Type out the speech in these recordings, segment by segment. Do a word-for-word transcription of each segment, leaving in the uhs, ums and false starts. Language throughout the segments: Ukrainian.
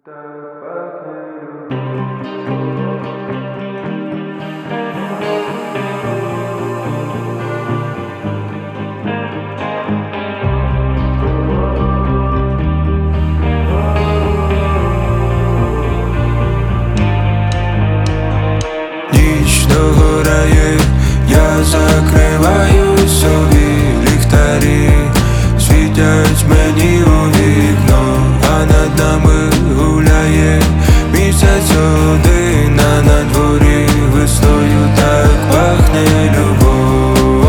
Ніч догорає, я закриваю собі ліхтарі, світять мені у вікно, а над нами гуляє місяць один, а на дворі весною так пахне любов.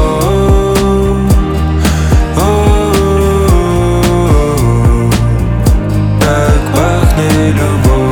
О-о-о-о, так пахне любов.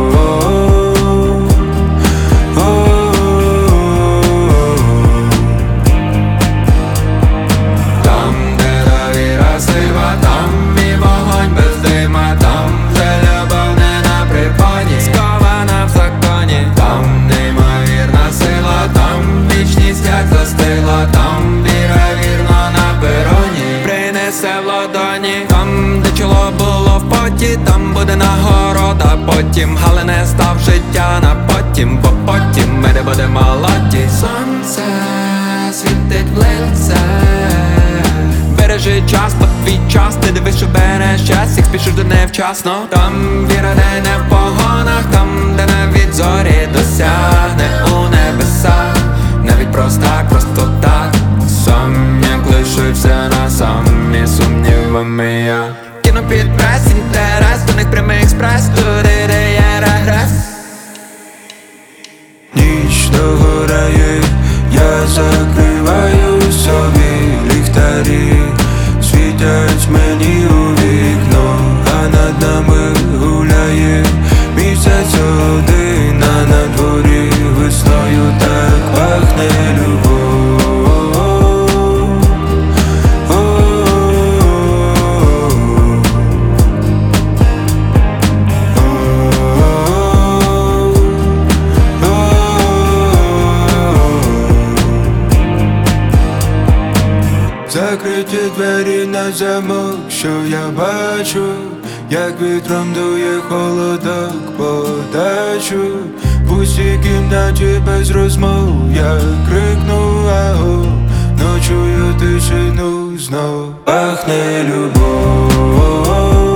Там, де чоло було в поті, там буде нагорода. Потім галине став життя на потім, бо потім ми не будемо молоді. Сонце світить в лице, бережи час, бо твій час, ти дивись, що береш час, як спішиш до невчасно. Там віра, де не в погонах, там, де навіть зорі досягне у небесах. Навіть просто так, просто так, сам як лишився на самі сумнівами я. Кину під прес, інтерес, до них прямий експрес, туди, де є регрес. Ніч догорає, я закриваю собі ліхтарі, світять мені у вікно, а над нами гуляє місяць один, а на дворі весною так пахне любов. Закриті двері на замок, що я бачу, як вітром дує холодок по дачу. В усій кімнаті без розмов я крикну аго, но чую тишину знов. Пахне любов.